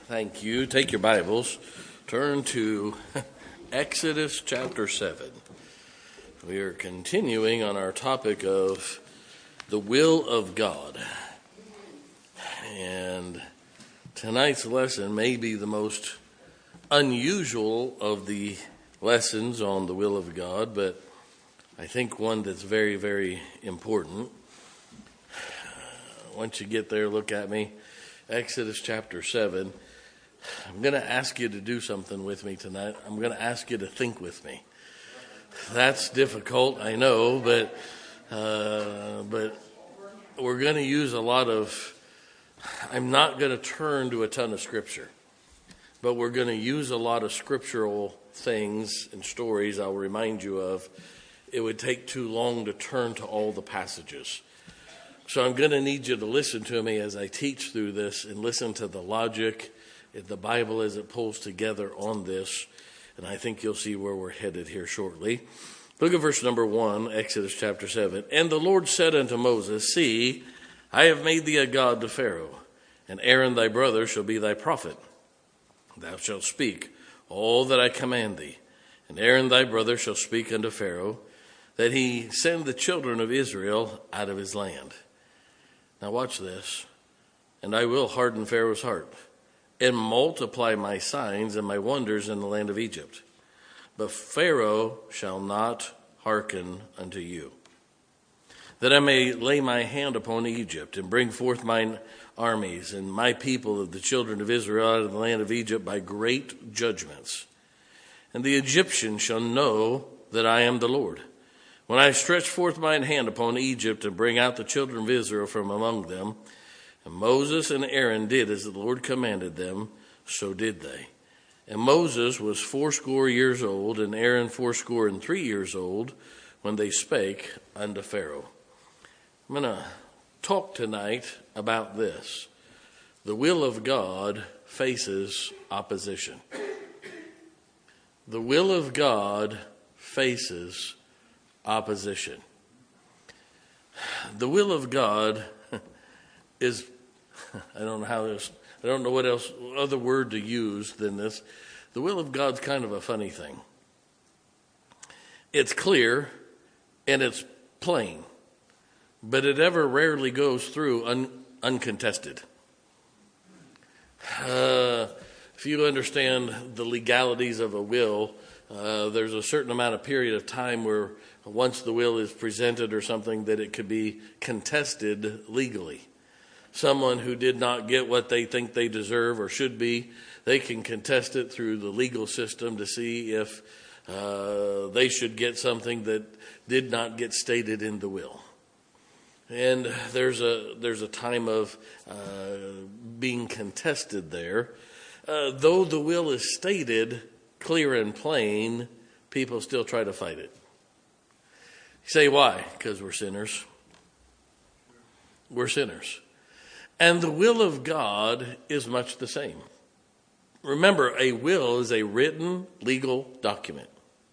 Thank you. Take your Bibles. Turn to Exodus chapter 7. We are continuing on our topic of the will of God. And tonight's lesson may be the most unusual of the lessons on the will of God, but I think one that's very, very important. Once you get there, look at me. Exodus chapter 7. I'm going to ask you to do something with me tonight. I'm going to ask you to think with me. That's difficult, I know, but we're going to use a lot of, I'm not going to turn to a ton of scripture, but we're going to use a lot of scriptural things and stories I'll remind you of. It would take too long to turn to all the passages. So I'm going to need you to listen to me as I teach through this and listen to the logic in the Bible as it pulls together on this. And I think you'll see where we're headed here shortly. Look at verse number 1, Exodus chapter 7. And the Lord said unto Moses, See, I have made thee a god to Pharaoh, and Aaron thy brother shall be thy prophet. Thou shalt speak all that I command thee, and Aaron thy brother shall speak unto Pharaoh, that he send the children of Israel out of his land. Now watch this. And I will harden Pharaoh's heart, and multiply my signs and my wonders in the land of Egypt. But Pharaoh shall not hearken unto you, that I may lay my hand upon Egypt, and bring forth mine armies and my people of the children of Israel out of the land of Egypt by great judgments. And the Egyptians shall know that I am the Lord, when I stretch forth mine hand upon Egypt, and bring out the children of Israel from among them. And Moses and Aaron did as the Lord commanded them, so did they. And Moses was 80 years old, and Aaron 83 years old, when they spake unto Pharaoh. I'm going to talk tonight about this. The will of God faces opposition. The will of God faces opposition. The will of God is, I don't know what other word to use than this. The will of God's kind of a funny thing. It's clear and it's plain, but it ever rarely goes through uncontested. If you understand the legalities of a will, there's a certain amount of period of time where once the will is presented or something that it could be contested legally. Someone who did not get what they think they deserve or should be, they can contest it through the legal system to see if they should get something that did not get stated in the will. And there's a time of being contested there. Though the will is stated clear and plain, people still try to fight it. You say, why? Because we're sinners. We're sinners. And the will of God is much the same. Remember, a will is a written legal document.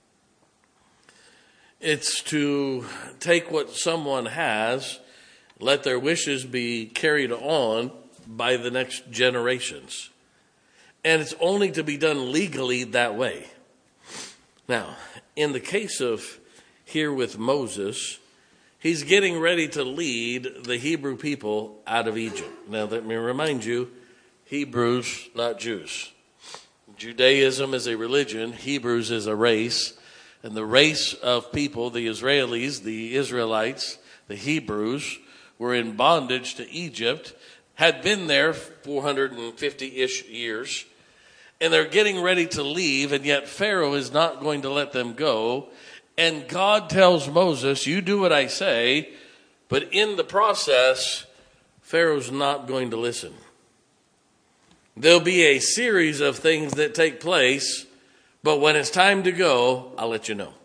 It's to take what someone has, let their wishes be carried on by the next generations. And it's only to be done legally that way. Now, in the case of here with Moses, he's getting ready to lead the Hebrew people out of Egypt. Now, let me remind you, Hebrews, not Jews. Judaism is a religion, Hebrews is a race, and the race of people, the Israelis, the Israelites, the Hebrews, were in bondage to Egypt, had been there 450-ish years, and they're getting ready to leave, and yet Pharaoh is not going to let them go. And God tells Moses, you do what I say, but in the process, Pharaoh's not going to listen. There'll be a series of things that take place, but when it's time to go, I'll let you know.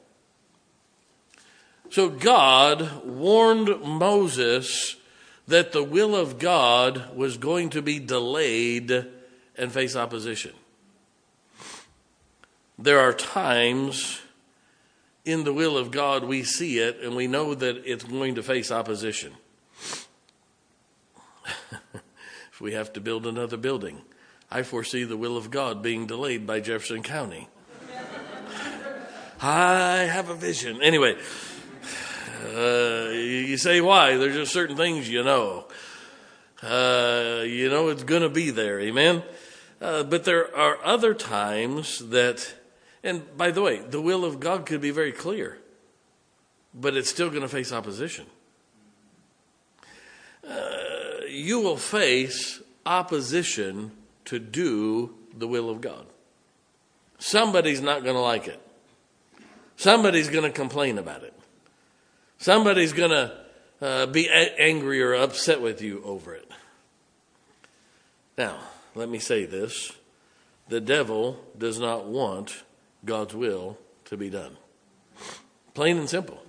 So God warned Moses that the will of God was going to be delayed and face opposition. There are times in the will of God we see it and we know that it's going to face opposition. If we have to build another building, I foresee the will of God being delayed by Jefferson County. I have a vision. Anyway, you say why? There's just certain things you know. It's going to be there. Amen? But there are other times that, and by the way, the will of God could be very clear, but it's still going to face opposition. You will face opposition to do the will of God. Somebody's not going to like it. Somebody's going to complain about it. Somebody's going to be angry or upset with you over it. Now, let me say this. The devil does not want God's will to be done. Plain and simple.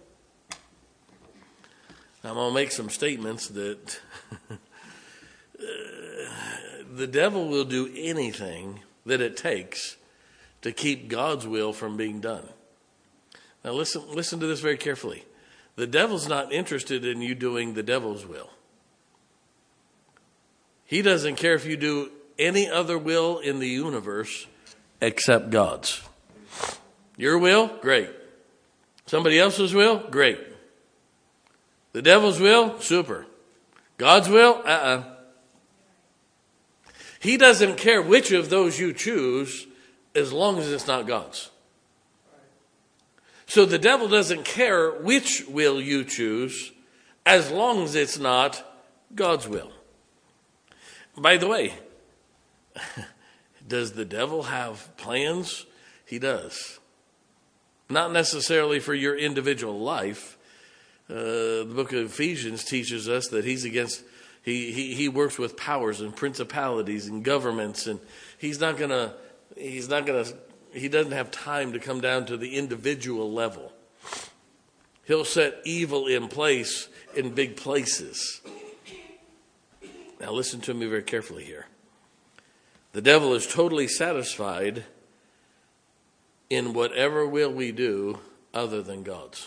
I'm going to make some statements that the devil will do anything that it takes to keep God's will from being done. Now listen to this very carefully. The devil's not interested in you doing the devil's will. He doesn't care if you do any other will in the universe except God's. Your will? Great. Somebody else's will? Great. The devil's will? Super. God's will? He doesn't care which of those you choose as long as it's not God's. So the devil doesn't care which will you choose as long as it's not God's will. By the way, does the devil have plans? He does. Not necessarily for your individual life. The book of Ephesians teaches us that he's against, he works with powers and principalities and governments, and he doesn't have time to come down to the individual level. He'll set evil in place in big places. Now listen to me very carefully here. The devil is totally satisfied in whatever will we do other than God's.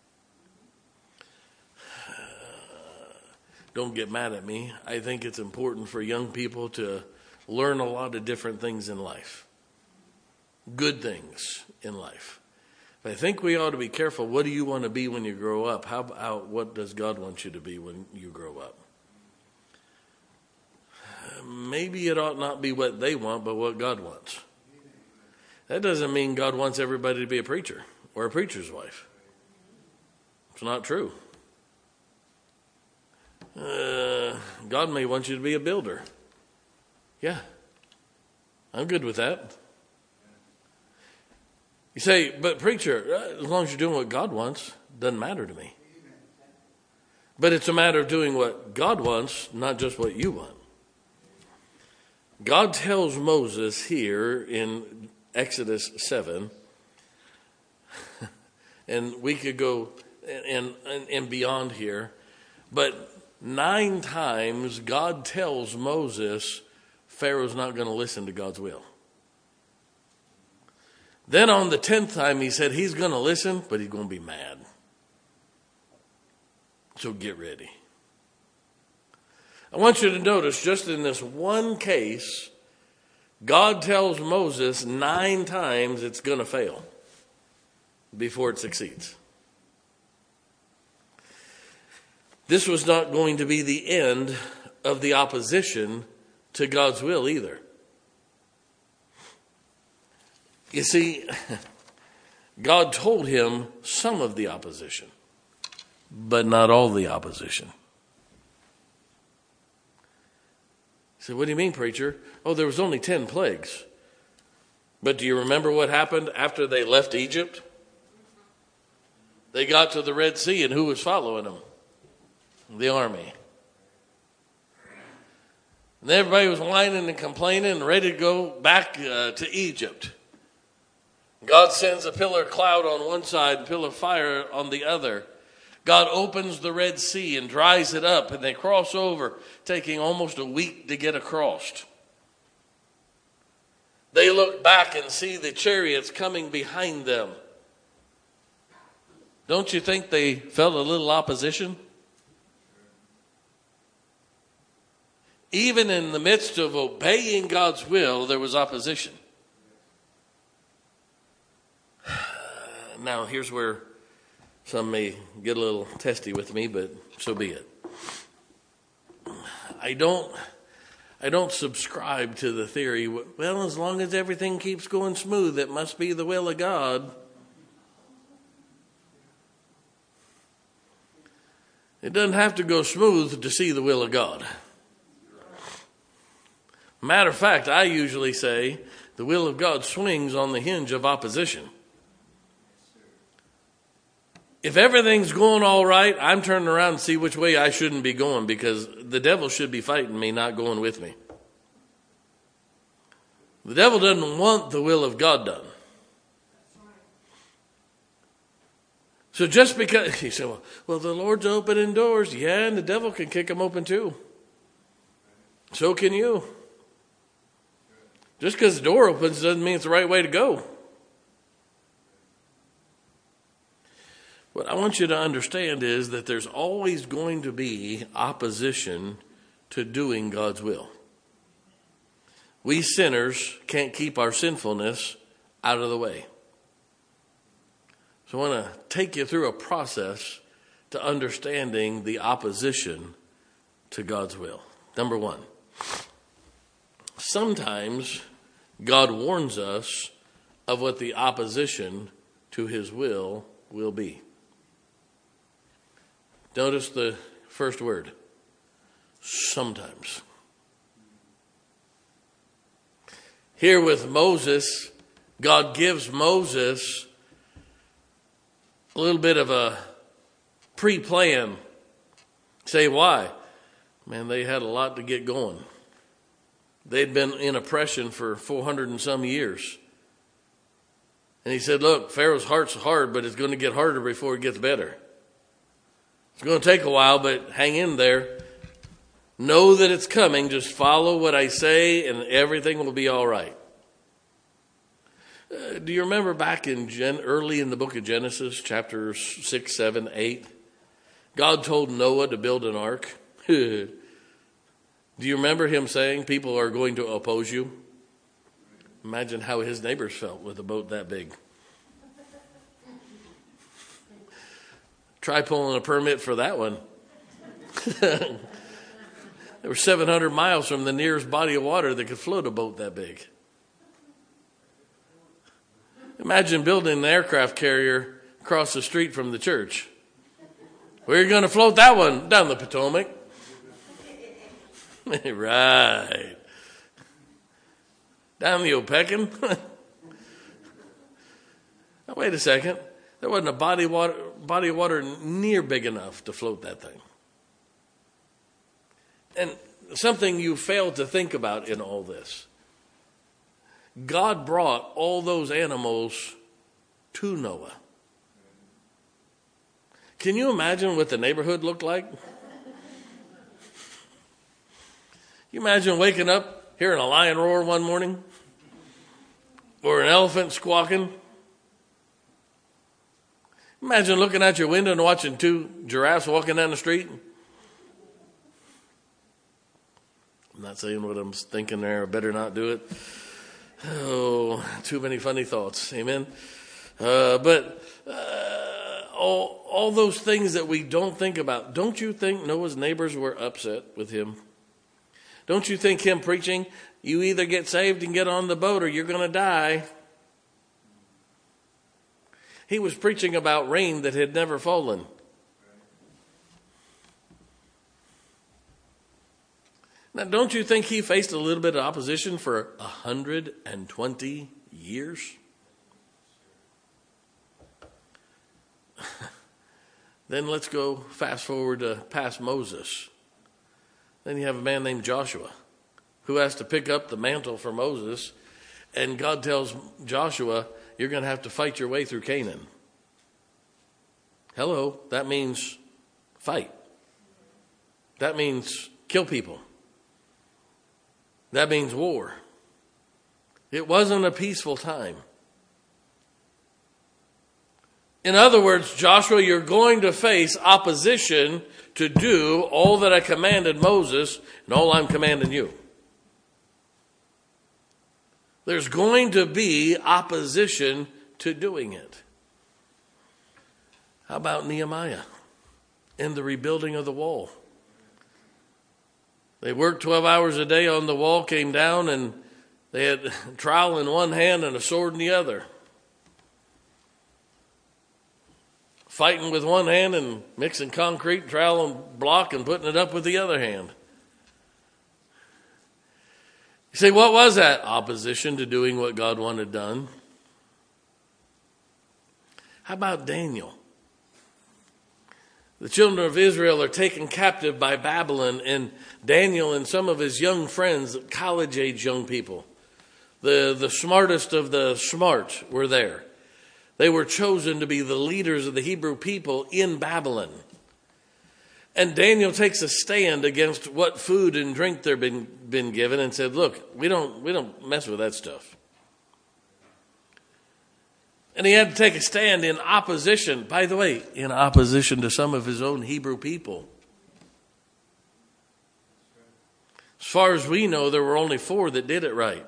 Don't get mad at me. I think it's important for young people to learn a lot of different things in life. Good things in life. But I think we ought to be careful. What do you want to be when you grow up? How about what does God want you to be when you grow up? Maybe it ought not be what they want, but what God wants. That doesn't mean God wants everybody to be a preacher or a preacher's wife. It's not true. God may want you to be a builder. Yeah, I'm good with that. You say, but preacher, as long as you're doing what God wants, doesn't matter to me. But it's a matter of doing what God wants, not just what you want. God tells Moses here in Exodus 7, and we could go and beyond here, but 9 times God tells Moses Pharaoh's not going to listen to God's will. Then on the 10th time he said he's going to listen, but he's going to be mad. So get ready. I want you to notice just in this one case, God tells Moses 9 times it's going to fail before it succeeds. This was not going to be the end of the opposition to God's will either. You see, God told him some of the opposition, but not all the opposition. He said, what do you mean, preacher? Oh, there was only 10 plagues. But do you remember what happened after they left Egypt? They got to the Red Sea, and who was following them? The army. And everybody was whining and complaining and ready to go back to Egypt. God sends a pillar of cloud on one side and pillar of fire on the other. God opens the Red Sea and dries it up, and they cross over, taking almost a week to get across. They look back and see the chariots coming behind them. Don't you think they felt a little opposition? Even in the midst of obeying God's will, there was opposition. Now, here's where some may get a little testy with me, but so be it. I don't subscribe to the theory, well, as long as everything keeps going smooth, it must be the will of God. It doesn't have to go smooth to see the will of God. Matter of fact, I usually say the will of God swings on the hinge of opposition. If everything's going all right, I'm turning around and see which way I shouldn't be going, because the devil should be fighting me, not going with me. The devil doesn't want the will of God done. So just because, you say, well, the Lord's opening doors. Yeah, and the devil can kick them open too. So can you. Just because the door opens doesn't mean it's the right way to go. What I want you to understand is that there's always going to be opposition to doing God's will. We sinners can't keep our sinfulness out of the way. So I want to take you through a process to understanding the opposition to God's will. Number one, sometimes God warns us of what the opposition to his will be. Notice the first word, sometimes. Here with Moses, God gives Moses a little bit of a pre-plan. Say why? Man, they had a lot to get going. They'd been in oppression for 400 and some years. And he said, look, Pharaoh's heart's hard, but it's going to get harder before it gets better. It's going to take a while, but hang in there. Know that it's coming. Just follow what I say and everything will be all right. Do you remember back in early in the book of Genesis, chapters 6, 7, 8? God told Noah to build an ark. Do you remember him saying people are going to oppose you? Imagine how his neighbors felt with a boat that big. Try pulling a permit for that one. They were 700 miles from the nearest body of water that could float a boat that big. Imagine building an aircraft carrier across the street from the church. Where are you going to float that one? Down the Potomac. Right. Down the Opequon. Now, wait a second. There wasn't a body of water near big enough to float that thing. And something you fail to think about in all this. God brought all those animals to Noah. Can you imagine what the neighborhood looked like? You imagine waking up, hearing a lion roar one morning? Or an elephant squawking? Imagine looking out your window and watching two giraffes walking down the street. I'm not saying what I'm thinking there. I better not do it. Oh, too many funny thoughts. Amen. But all those things that we don't think about. Don't you think Noah's neighbors were upset with him? Don't you think him preaching, you either get saved and get on the boat or you're going to die? He was preaching about rain that had never fallen. Now, don't you think he faced a little bit of opposition for 120 years? Then let's go fast forward to past Moses. Then you have a man named Joshua who has to pick up the mantle for Moses. And God tells Joshua, you're going to have to fight your way through Canaan. Hello, that means fight. That means kill people. That means war. It wasn't a peaceful time. In other words, Joshua, you're going to face opposition to do all that I commanded Moses and all I'm commanding you. There's going to be opposition to doing it. How about Nehemiah in the rebuilding of the wall? They worked 12 hours a day on the wall, came down, and they had a trowel in one hand and a sword in the other. Fighting with one hand and mixing concrete, trowel and block and putting it up with the other hand. You say, what was that? Opposition to doing what God wanted done. How about Daniel? The children of Israel are taken captive by Babylon, and Daniel and some of his young friends, college-age young people, the smartest of the smart were there. They were chosen to be the leaders of the Hebrew people in Babylon. And Daniel takes a stand against what food and drink they're been given and said, look, we don't mess with that stuff. And he had to take a stand in opposition, by the way, in opposition to some of his own Hebrew people. As far as we know, there were only 4 that did it right.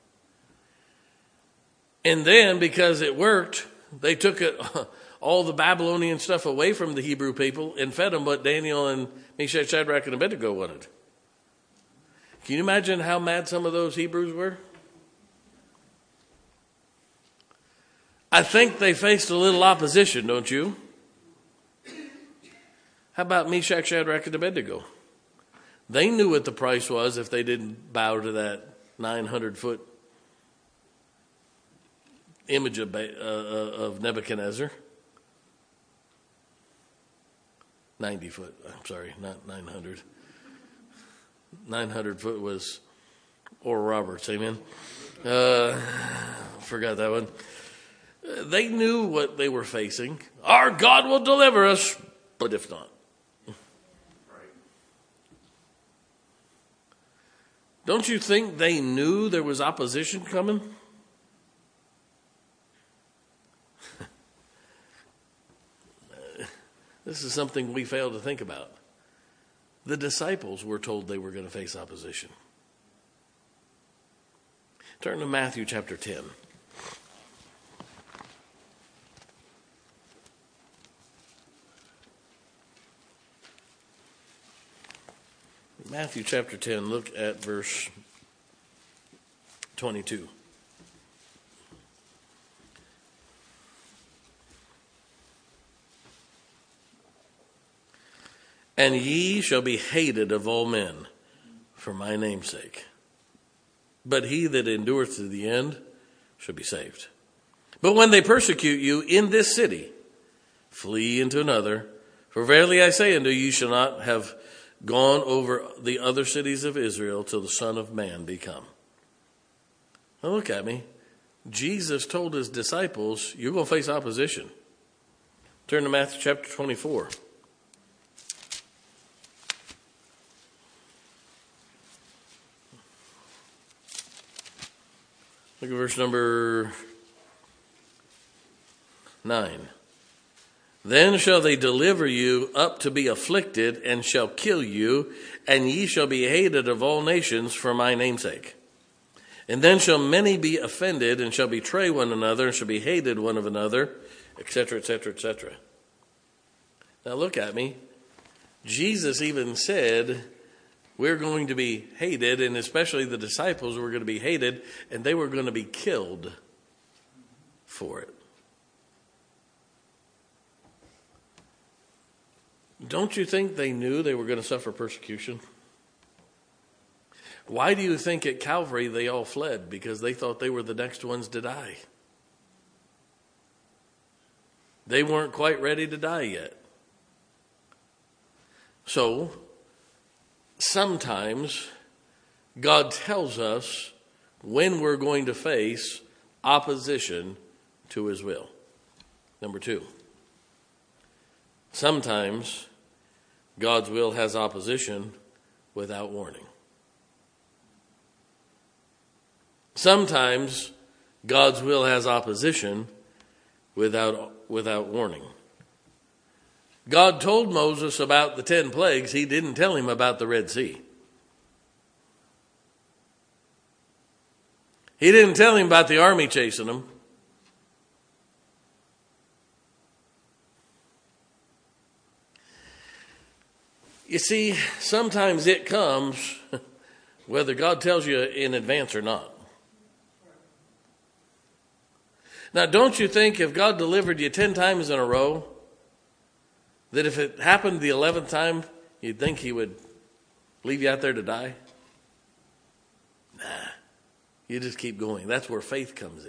And then, because it worked, they took all the Babylonian stuff away from the Hebrew people and fed them what Daniel and Meshach, Shadrach, and Abednego wanted. Can you imagine how mad some of those Hebrews were? I think they faced a little opposition, don't you? How about Meshach, Shadrach, and Abednego? They knew what the price was if they didn't bow to that 900-foot image of Nebuchadnezzar. 90 foot, I'm sorry, not 900. 900 foot was Oral Roberts, amen. Forgot that one. They knew what they were facing. Our God will deliver us, but if not. Don't you think they knew there was opposition coming? This is something we fail to think about. The disciples were told they were going to face opposition. Turn to Matthew chapter 10. Matthew chapter 10, look at verse 22. And ye shall be hated of all men for my name's sake. But he that endureth to the end shall be saved. But when they persecute you in this city, flee into another. For verily I say unto you, you shall not have gone over the other cities of Israel till the Son of Man be come. Now look at me. Jesus told his disciples, you're going to face opposition. Turn to Matthew chapter 24. Look at verse number 9. Then shall they deliver you up to be afflicted, and shall kill you, and ye shall be hated of all nations for my name's sake. And then shall many be offended, and shall betray one another, and shall be hated one of another, etc., etc., etc. Now look at me. Jesus even said, we're going to be hated, and especially the disciples were going to be hated, and they were going to be killed for it. Don't you think they knew they were going to suffer persecution? Why do you think at Calvary they all fled? Because they thought they were the next ones to die. They weren't quite ready to die yet. So, sometimes God tells us when we're going to face opposition to his will. Number 2. Sometimes God's will has opposition without warning. Sometimes God's will has opposition without warning. God told Moses about the 10 plagues. He didn't tell him about the Red Sea. He didn't tell him about the army chasing him. You see, sometimes it comes whether God tells you in advance or not. Now, don't you think if God delivered you 10 times in a row, that if it happened the 11th time, you'd think he would leave you out there to die? Nah, you just keep going. That's where faith comes in.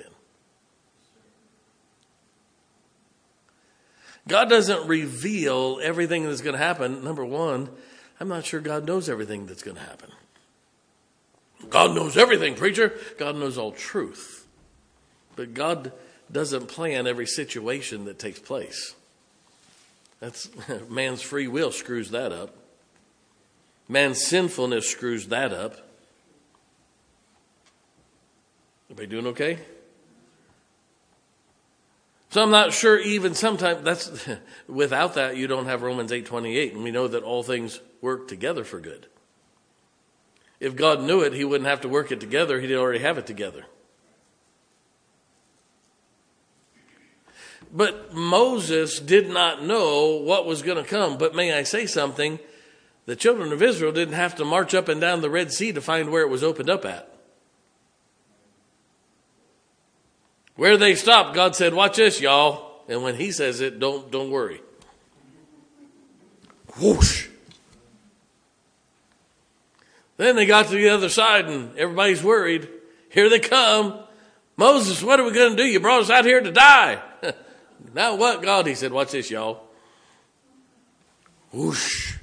God doesn't reveal everything that's going to happen. Number one, I'm not sure God knows everything that's going to happen. God knows everything, preacher. God knows all truth. But God doesn't plan every situation that takes place. That's man's free will screws that up. Man's sinfulness screws that up. Everybody doing okay? So I'm not sure even sometimes that's without that you don't have Romans 8:28, and we know that all things work together for good. If God knew it, he wouldn't have to work it together. He'd already have it together. But Moses did not know what was going to come. But may I say something? The children of Israel didn't have to march up and down the Red Sea to find where it was opened up at. Where they stopped, God said, watch this, y'all. And when he says it, don't worry. Whoosh. Then they got to the other side and everybody's worried. Here they come. Moses, what are we going to do? You brought us out here to die. Now what, God? He said, watch this, y'all. Whoosh.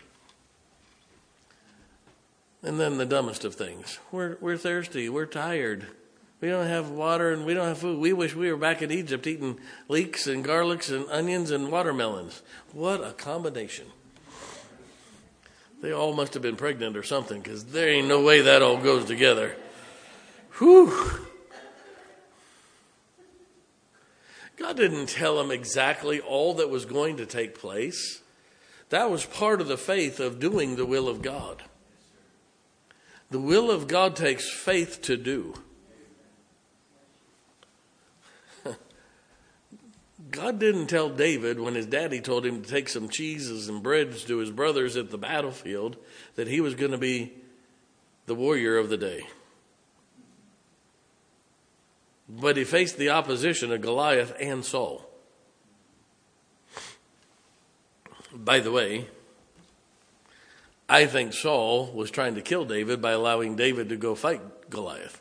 And then the dumbest of things. We're thirsty. We're tired. We don't have water and we don't have food. We wish we were back in Egypt eating leeks and garlics and onions and watermelons. What a combination. They all must have been pregnant or something, because there ain't no way that all goes together. Whew. God didn't tell them exactly all that was going to take place. That was part of the faith of doing the will of God. The will of God takes faith to do. God didn't tell David when his daddy told him to take some cheeses and breads to his brothers at the battlefield that he was going to be the warrior of the day. But he faced the opposition of Goliath and Saul. By the way, I think Saul was trying to kill David by allowing David to go fight Goliath.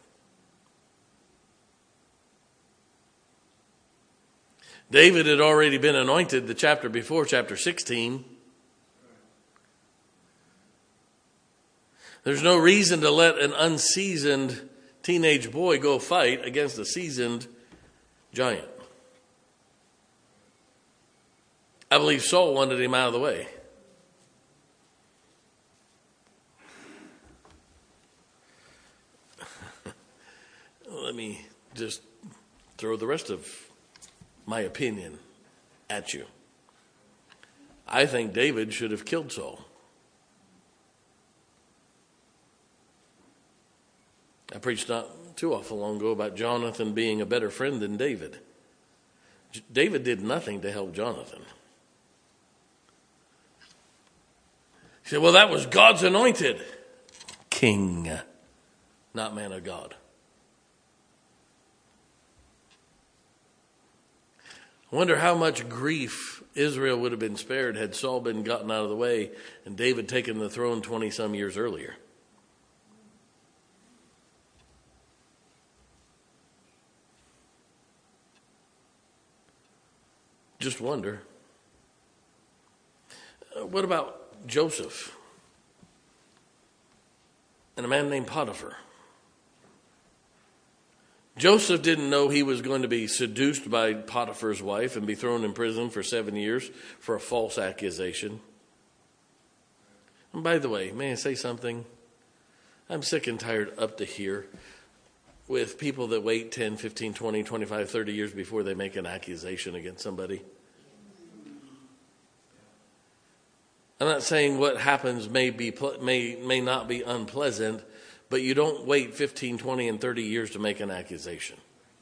David had already been anointed the chapter before, chapter 16. There's no reason to let an unseasoned teenage boy go fight against a seasoned giant. I believe Saul wanted him out of the way. Let me just throw the rest of my opinion at you. I think David should have killed Saul. I preached not too awful long ago about Jonathan being a better friend than David. David did nothing to help Jonathan. He said, well, that was God's anointed king, not man of God. I wonder how much grief Israel would have been spared had Saul been gotten out of the way and David taken the throne 20-some years earlier. Just wonder. What about Joseph and a man named Potiphar? Joseph didn't know he was going to be seduced by Potiphar's wife and be thrown in prison for 7 years for a false accusation. And by the way, may I say something? I'm sick and tired up to here with people that wait 10, 15, 20, 25, 30 years before they make an accusation against somebody? I'm not saying what happens may not be unpleasant, but you don't wait 15, 20, and 30 years to make an accusation.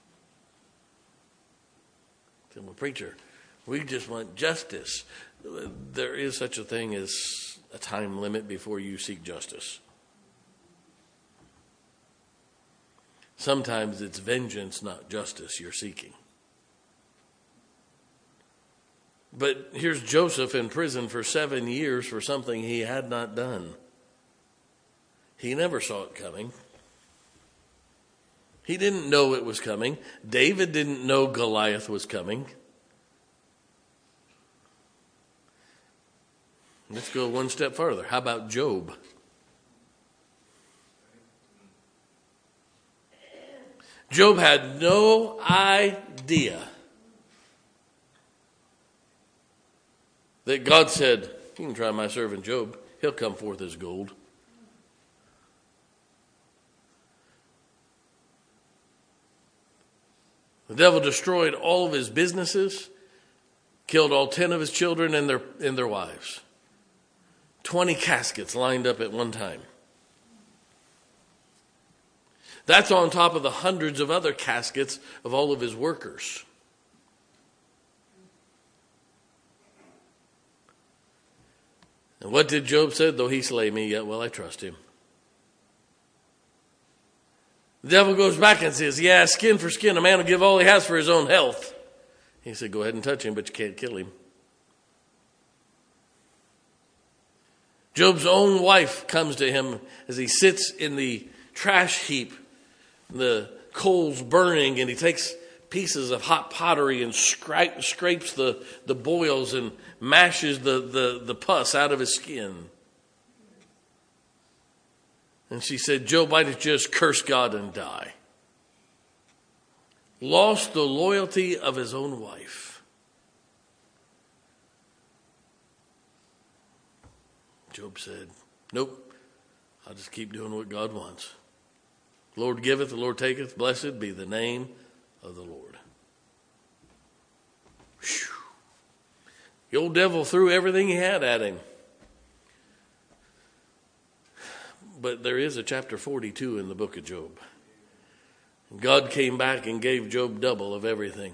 Well, preacher, we just want justice. There is such a thing as a time limit before you seek justice. Sometimes it's vengeance, not justice, you're seeking. But here's Joseph in prison for 7 years for something he had not done. He never saw it coming. He didn't know it was coming. David didn't know Goliath was coming. Let's go one step further. How about Job? Job had no idea that God said, "You can try my servant Job. He'll come forth as gold." The devil destroyed all of his businesses, killed all 10 of his children and their wives. 20 caskets lined up at one time. That's on top of the hundreds of other caskets of all of his workers. And what did Job say? Though he slay me, yet will I trust him. The devil goes back and says, yeah, skin for skin, a man will give all he has for his own health. He said, go ahead and touch him, but you can't kill him. Job's own wife comes to him as he sits in the trash heap, the coals burning, and he takes pieces of hot pottery and scrapes the boils and mashes the pus out of his skin. And she said, Job, why don't you just curse God and die? Lost the loyalty of his own wife. Job said, nope, I'll just keep doing what God wants. The Lord giveth, the Lord taketh, blessed be the name of the Lord. Whew. The old devil threw everything he had at him. But there is a chapter 42 in the book of Job. God came back and gave Job double of everything.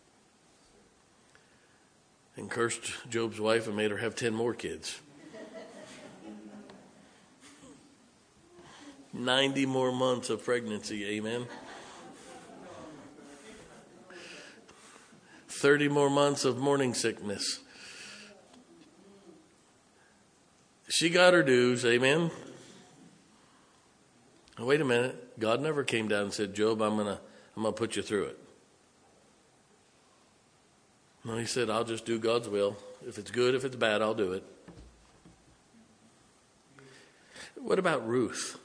And cursed Job's wife and made her have 10 more kids. 90 more months of pregnancy, amen. 30 more months of morning sickness. She got her dues, amen. Wait a minute. God never came down and said, Job, I'm gonna put you through it. No, he said, I'll just do God's will. If it's good, if it's bad, I'll do it. What about Ruth?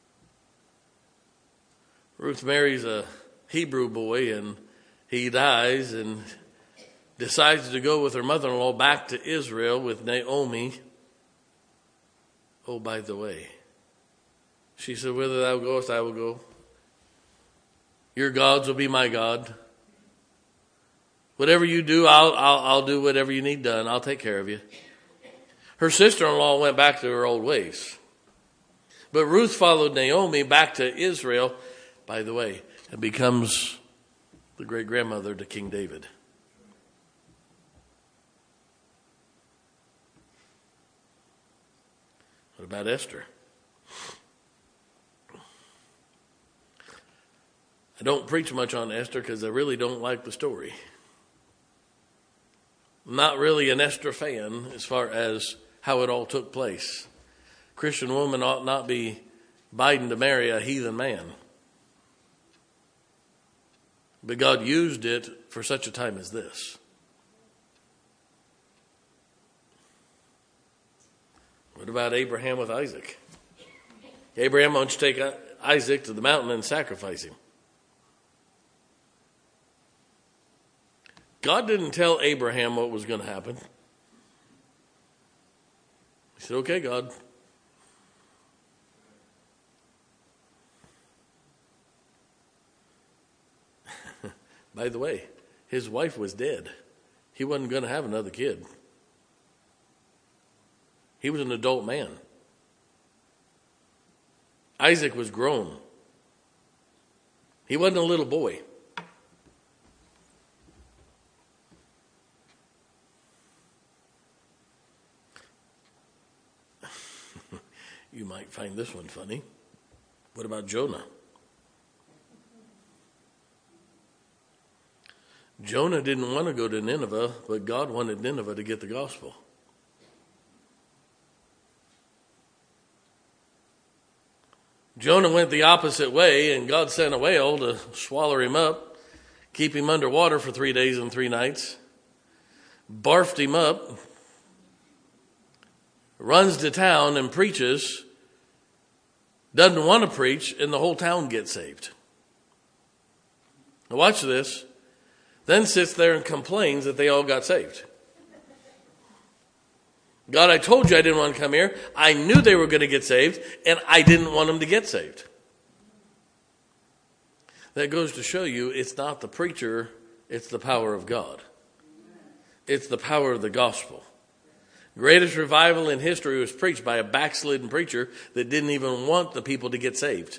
Ruth marries a Hebrew boy and he dies and decides to go with her mother-in-law back to Israel with Naomi. Oh, by the way, she said, whither thou goest, I will go. Your gods will be my God. Whatever you do, I'll do whatever you need done. I'll take care of you. Her sister-in-law went back to her old ways. But Ruth followed Naomi back to Israel, by the way, and becomes the great-grandmother to King David. What about Esther? I don't preach much on Esther because I really don't like the story. I'm not really an Esther fan as far as how it all took place. A Christian woman ought not be biding to marry a heathen man. But God used it for such a time as this. What about Abraham with Isaac? Abraham, why don't you take Isaac to the mountain and sacrifice him? God didn't tell Abraham what was going to happen. He said, okay, God. By the way, his wife was dead. He wasn't going to have another kid. He was an adult man. Isaac was grown. He wasn't a little boy. You might find this one funny. What about Jonah? Jonah didn't want to go to Nineveh, but God wanted Nineveh to get the gospel. Jonah went the opposite way, and God sent a whale to swallow him up, keep him underwater for 3 days and 3 nights, barfed him up, runs to town and preaches, doesn't want to preach, and the whole town gets saved. Now watch this. Then sits there and complains that they all got saved. God, I told you I didn't want to come here. I knew they were going to get saved, and I didn't want them to get saved. That goes to show you it's not the preacher, it's the power of God. It's the power of the gospel. Greatest revival in history was preached by a backslidden preacher that didn't even want the people to get saved.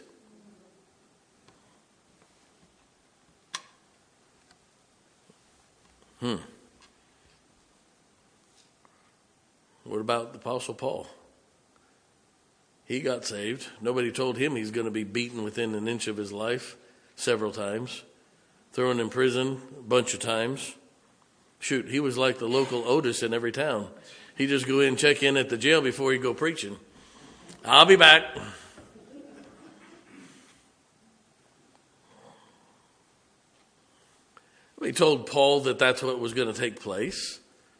What about the Apostle Paul? He got saved. Nobody told him he's going to be beaten within an inch of his life several times, thrown in prison a bunch of times. Shoot, he was like the local Otis in every town. He'd just go in and check in at the jail before he'd go preaching. I'll be back. He told Paul that that's what was going to take place.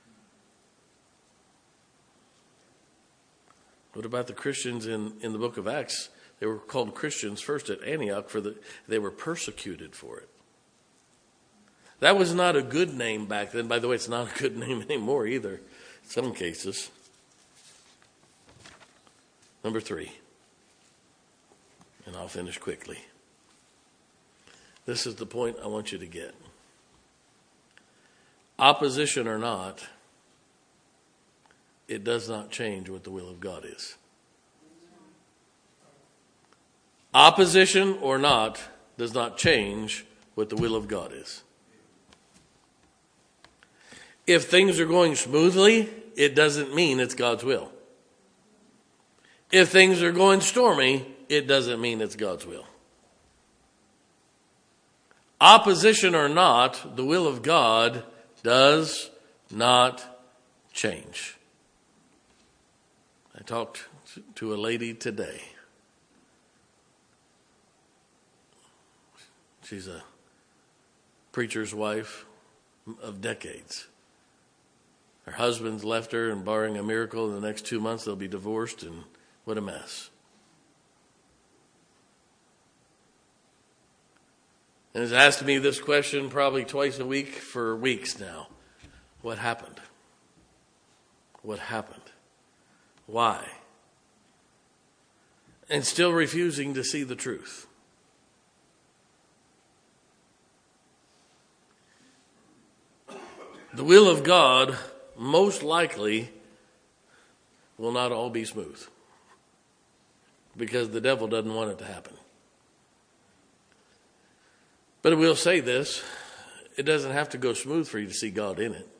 What about the Christians in the book of Acts? They were called Christians first at Antioch they were persecuted for it. That was not a good name back then. By the way, it's not a good name anymore either, in some cases. Number 3, and I'll finish quickly. This is the point I want you to get. Opposition or not, it does not change what the will of God is. Opposition or not does not change what the will of God is. If things are going smoothly, it doesn't mean it's God's will. If things are going stormy, it doesn't mean it's God's will. Opposition or not, the will of God does not change. I talked to a lady today. She's a preacher's wife of decades. Her husband's left her, and barring a miracle, in the next 2 months they'll be divorced, and what a mess. And has asked me this question probably twice a week for weeks now. What happened? What happened? Why? And still refusing to see the truth. The will of God most likely will not all be smooth, because the devil doesn't want it to happen. But I will say this, it doesn't have to go smooth for you to see God in it.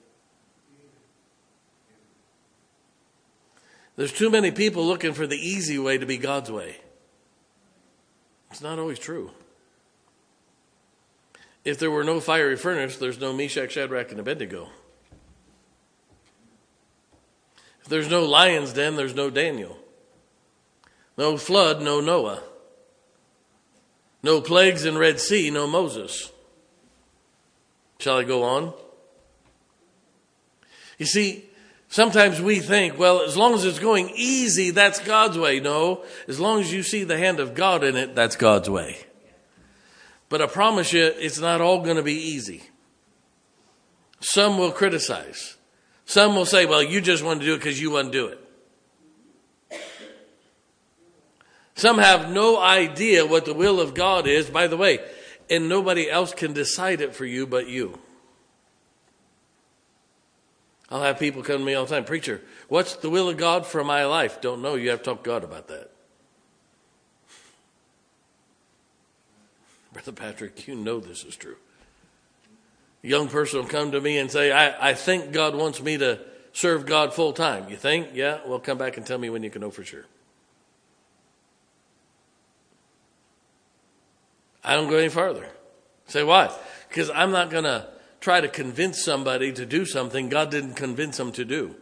There's too many people looking for the easy way to be God's way. It's not always true. If there were no fiery furnace, there's no Meshach, Shadrach, and Abednego. If there's no lion's den, there's no Daniel. No flood, no Noah. No plagues in Red Sea, no Moses. Shall I go on? You see, sometimes we think, well, as long as it's going easy, that's God's way. No, as long as you see the hand of God in it, that's God's way. But I promise you, it's not all going to be easy. Some will criticize. Some will say, well, you just want to do it because you want to do it. Some have no idea what the will of God is. By the way, and nobody else can decide it for you but you. I'll have people come to me all the time, preacher, what's the will of God for my life? Don't know. You have to talk to God about that. Brother Patrick, you know this is true. A young person will come to me and say, I think God wants me to serve God full time. You think? Yeah? Well, come back and tell me when you can know for sure. I don't go any farther. Say, why? Because I'm not going to try to convince somebody to do something God didn't convince them to do.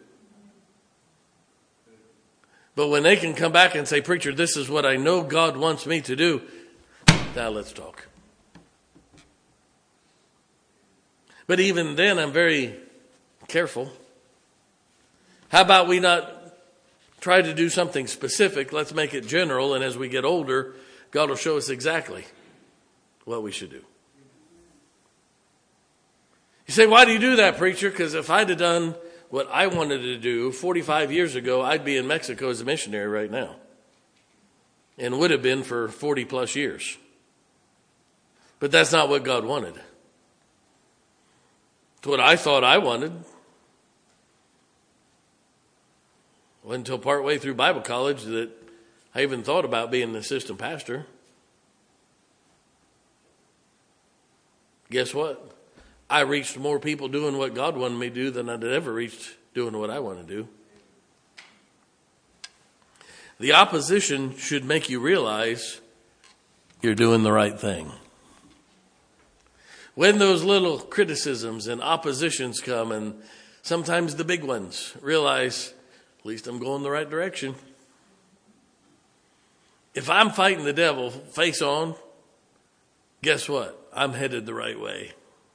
But when they can come back and say, preacher, this is what I know God wants me to do, now let's talk. But even then, I'm very careful. How about we not try to do something specific? Let's make it general, and as we get older, God will show us exactly what we should do. You say, why do you do that, preacher? Because if I'd have done what I wanted to do 45 years ago, I'd be in Mexico as a missionary right now. And would have been for 40 plus years. But that's not what God wanted. It's what I thought I wanted. It wasn't until partway through Bible college that I even thought about being an assistant pastor. Guess what? I reached more people doing what God wanted me to do than I'd ever reached doing what I want to do. The opposition should make you realize you're doing the right thing. When those little criticisms and oppositions come, and sometimes the big ones, realize, at least I'm going the right direction. If I'm fighting the devil face on, guess what? I'm headed the right way.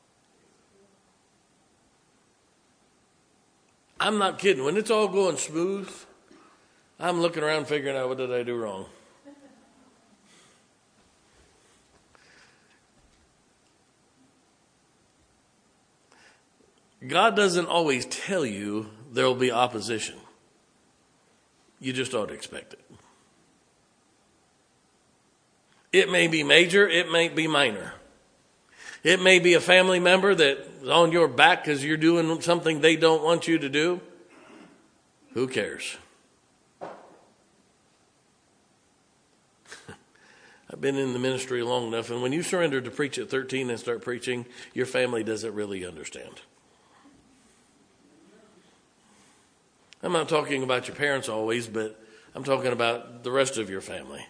I'm not kidding. When it's all going smooth, I'm looking around figuring out what did I do wrong. God doesn't always tell you there will be opposition. You just ought to expect it. It may be major, it may be minor. It may be a family member that's on your back because you're doing something they don't want you to do. Who cares? I've been in the ministry long enough, and when you surrender to preach at 13 and start preaching, your family doesn't really understand. I'm not talking about your parents always, but I'm talking about the rest of your family.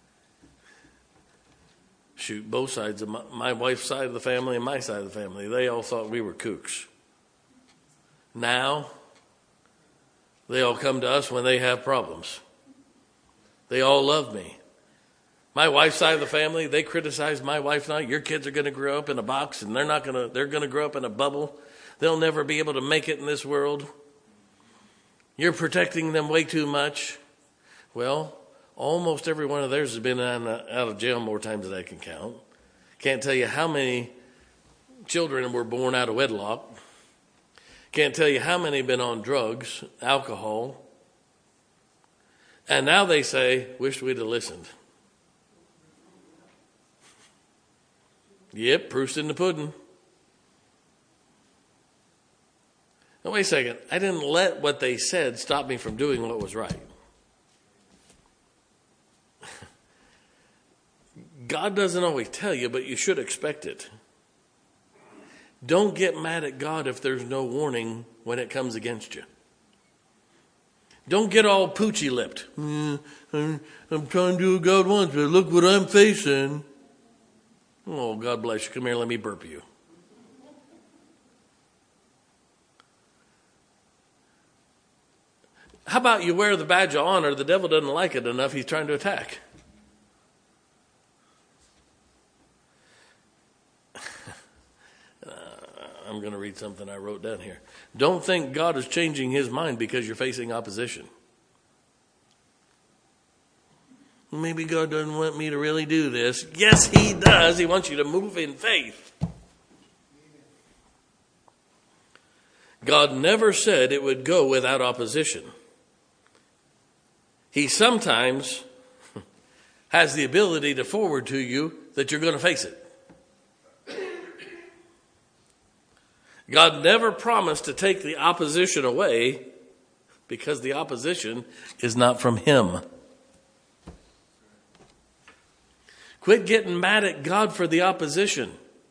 Shoot, both sides of my wife's side of the family and my side of the family, they all thought we were kooks. Now, they all come to us when they have problems. They all love me. My wife's side of the family, they criticize my wife now. Your kids are going to grow up in a box, and they're going to grow up in a bubble. They'll never be able to make it in this world. You're protecting them way too much. Well, almost every one of theirs has been out of jail more times than I can count. Can't tell you how many children were born out of wedlock. Can't tell you how many have been on drugs, alcohol. And now they say, wish we'd have listened. Yep, proof's in the pudding. Now, wait a second. I didn't let what they said stop me from doing what was right. God doesn't always tell you, but you should expect it. Don't get mad at God if there's no warning when it comes against you. Don't get all poochy-lipped. I'm trying to do what God wants, but look what I'm facing. Oh, God bless you. Come here, let me burp you. How about you wear the badge of honor? The devil doesn't like it enough. He's trying to attack. I'm going to read something I wrote down here. Don't think God is changing his mind because you're facing opposition. Maybe God doesn't want me to really do this. Yes, he does. He wants you to move in faith. God never said it would go without opposition. He sometimes has the ability to forward to you that you're going to face it. God never promised to take the opposition away because the opposition is not from him. Quit getting mad at God for the opposition.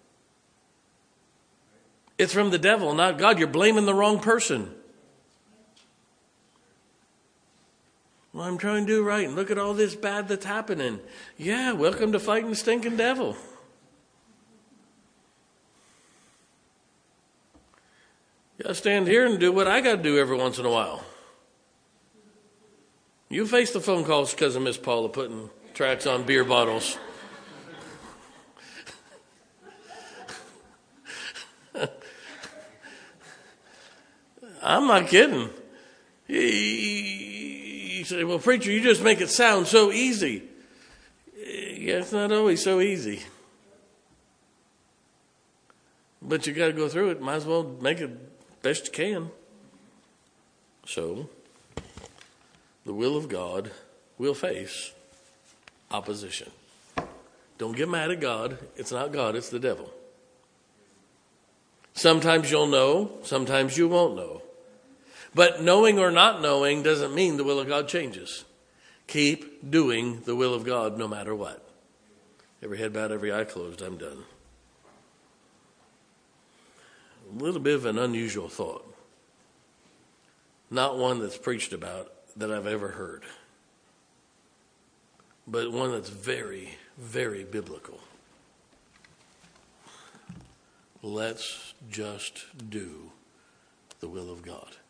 It's from the devil, not God. You're blaming the wrong person. Well, I'm trying to do right, and look at all this bad that's happening. Yeah, welcome to fighting the stinking devil. You got to stand here and do what I got to do every once in a while. You face the phone calls because of Miss Paula putting tracks on beer bottles. I'm not kidding. You say, well, preacher, you just make it sound so easy. Yeah, it's not always so easy. But you got to go through it. Might as well make it best you can. So, the will of God will face opposition. Don't get mad at God. It's not God, it's the devil. Sometimes you'll know, sometimes you won't know. But knowing or not knowing doesn't mean the will of God changes. Keep doing the will of God no matter what. Every head bowed, every eye closed, I'm done. A little bit of an unusual thought. Not one that's preached about that I've ever heard. But one that's very, very biblical. Let's just do the will of God.